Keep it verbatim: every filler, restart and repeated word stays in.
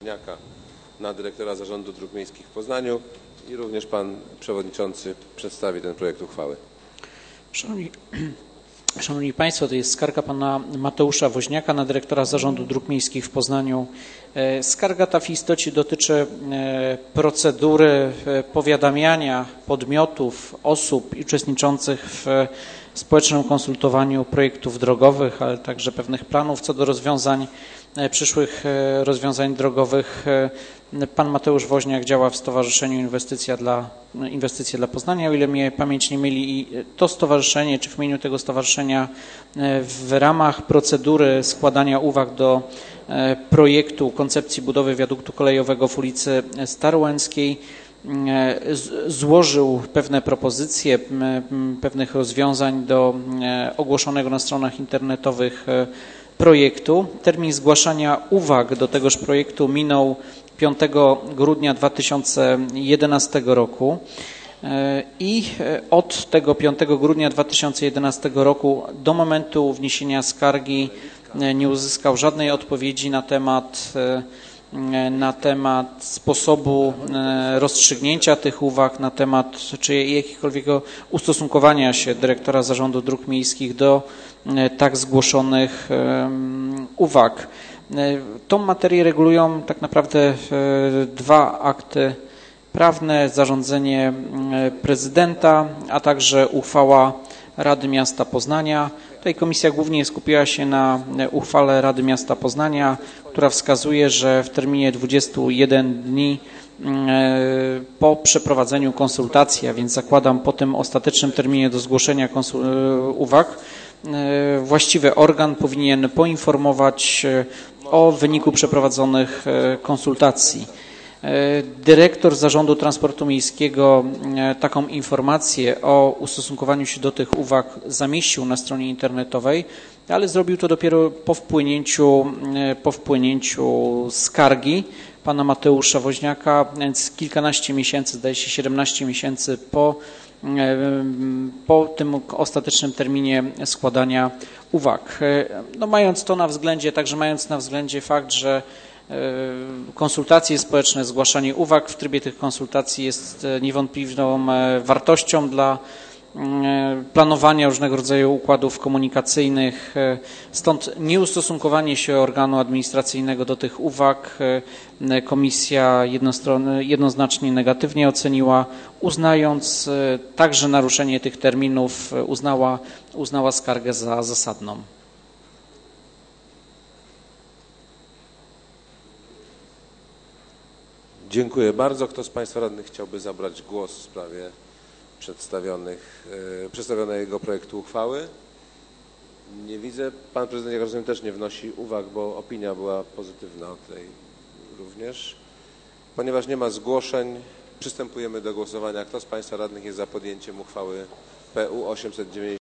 Woźniaka na dyrektora Zarządu Dróg Miejskich w Poznaniu i również pan przewodniczący przedstawi ten projekt uchwały. Szanowni, Szanowni Państwo, to jest skarga pana Mateusza Woźniaka na dyrektora Zarządu Dróg Miejskich w Poznaniu. Skarga ta w istocie dotyczy procedury powiadamiania podmiotów, osób uczestniczących w społecznym konsultowaniu projektów drogowych, ale także pewnych planów co do rozwiązań, przyszłych rozwiązań drogowych. Pan Mateusz Woźniak działa w Stowarzyszeniu Inwestycja dla, Inwestycje dla Poznania, o ile mnie pamięć nie myli, i to stowarzyszenie, czy w imieniu tego stowarzyszenia w ramach procedury składania uwag do projektu koncepcji budowy wiaduktu kolejowego w ulicy Starołęckiej złożył pewne propozycje pewnych rozwiązań do ogłoszonego na stronach internetowych projektu. Termin zgłaszania uwag do tegoż projektu minął piątego grudnia dwa tysiące jedenastego roku i od tego piątego grudnia dwa tysiące jedenastego roku do momentu wniesienia skargi nie uzyskał żadnej odpowiedzi na temat na temat sposobu rozstrzygnięcia tych uwag, na temat czy jakiegokolwiek ustosunkowania się dyrektora Zarządu Dróg Miejskich do tak zgłoszonych uwag. Tą materię regulują tak naprawdę dwa akty prawne, zarządzenie prezydenta, a także uchwała Rady Miasta Poznania. Tutaj komisja głównie skupiła się na uchwale Rady Miasta Poznania, która wskazuje, że w terminie dwudziestu jeden dni po przeprowadzeniu konsultacji, a więc zakładam po tym ostatecznym terminie do zgłoszenia uwag, właściwy organ powinien poinformować o wyniku przeprowadzonych konsultacji. Dyrektor Zarządu Transportu Miejskiego taką informację o ustosunkowaniu się do tych uwag zamieścił na stronie internetowej, ale zrobił to dopiero po wpłynięciu, po wpłynięciu skargi pana Mateusza Woźniaka, więc kilkanaście miesięcy, zdaje się siedemnaście miesięcy po, po tym ostatecznym terminie składania uwag. No, mając to na względzie, także mając na względzie fakt, że konsultacje społeczne, zgłaszanie uwag w trybie tych konsultacji jest niewątpliwą wartością dla planowania różnego rodzaju układów komunikacyjnych, stąd nieustosunkowanie się organu administracyjnego do tych uwag komisja jednoznacznie negatywnie oceniła, uznając także naruszenie tych terminów, uznała, uznała skargę za zasadną. Dziękuję bardzo. Kto z Państwa radnych chciałby zabrać głos w sprawie przedstawionych, e, przedstawionego projektu uchwały? Nie widzę. Pan prezydent, jak rozumiem, też nie wnosi uwag, bo opinia była pozytywna o tej również. Ponieważ nie ma zgłoszeń, przystępujemy do głosowania. Kto z Państwa radnych jest za podjęciem uchwały P U osiemset dziewięćdziesiąt